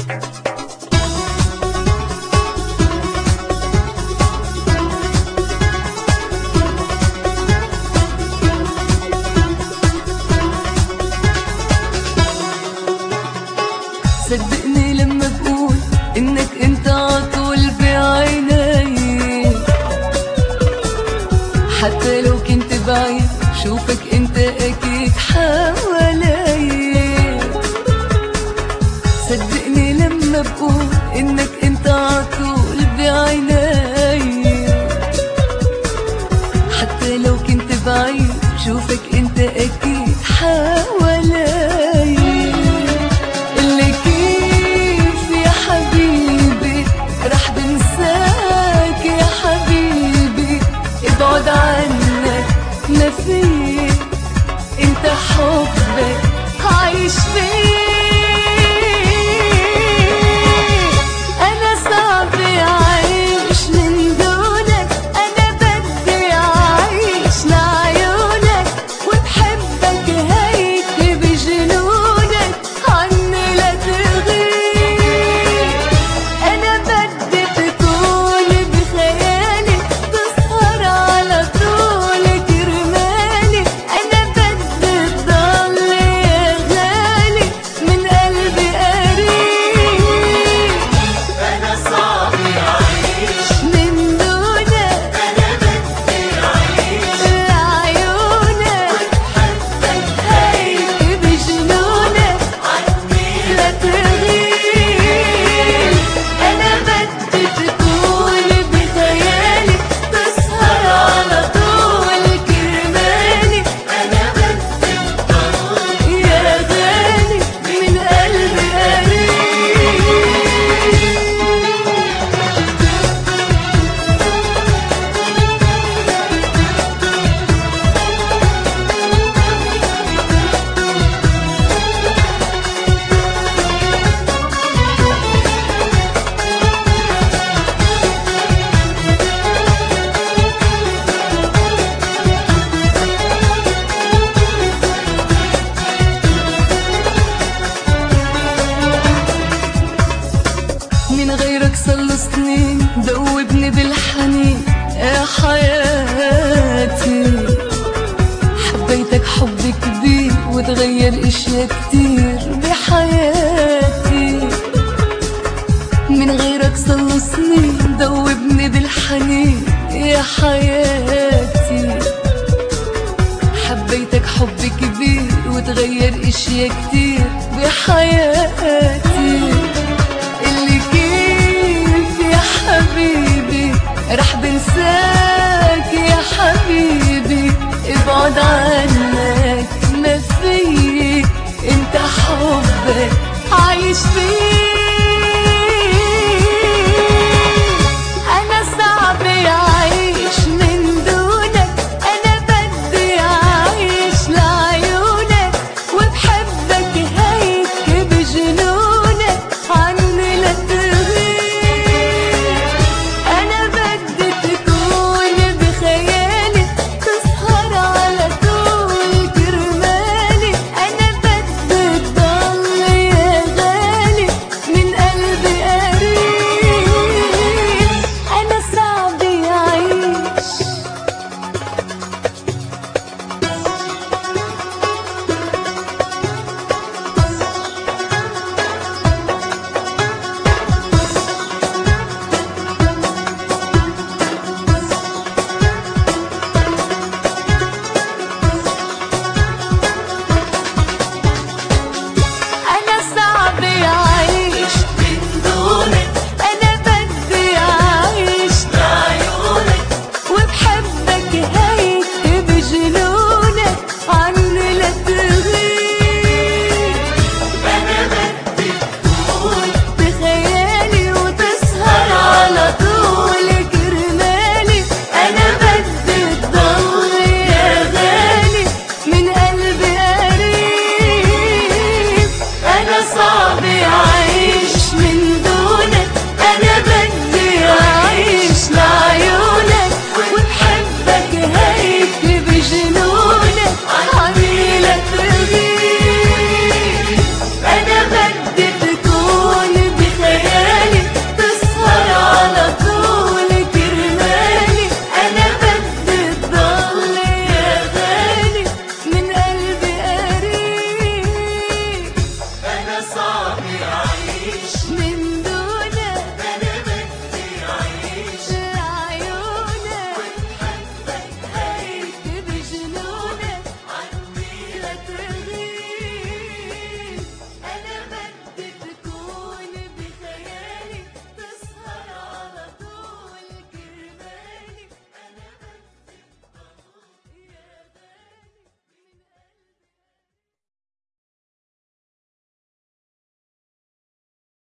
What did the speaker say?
صدقني لما بقول انك انت عطول بعيني، حتى لو كنت بعيد شوفك انت اكيد حوالي. صدقني لما بقول انك انت عطول بعيني، حتى لو كنت بعيد شوفك انت اكيد حوالي. ابعد عنك ما فيه، انت حبك عايش فيه. انا صعب اعيش من دونك، انا بدي اعيش لعيونك، وبحبك هيك بجنونك عني لا تغيب. انا بدي تكون بخيالي تسهر على طول كرمالي، انا بدي تضل يا غالي من قلبي قريب. انا صعب اعيش من دونك، انا بدي اعيش لعيونك وبحبك هيك بجنونك عني لا تغيب. انا بدي تكون بخيالي تسهر على طول كرمالي، انا بدي تضل يا غالي من قلبي قريب. من غيرك صار سنين دوبني بالحنين يا حياتي. حبيتك حب كبير وتغير اشياء كتير بحياتي. من غيرك صار سنين دوبني بالحنين يا حياتي. حبيتك حب كبير وتغير اشياء كتير بحياتي.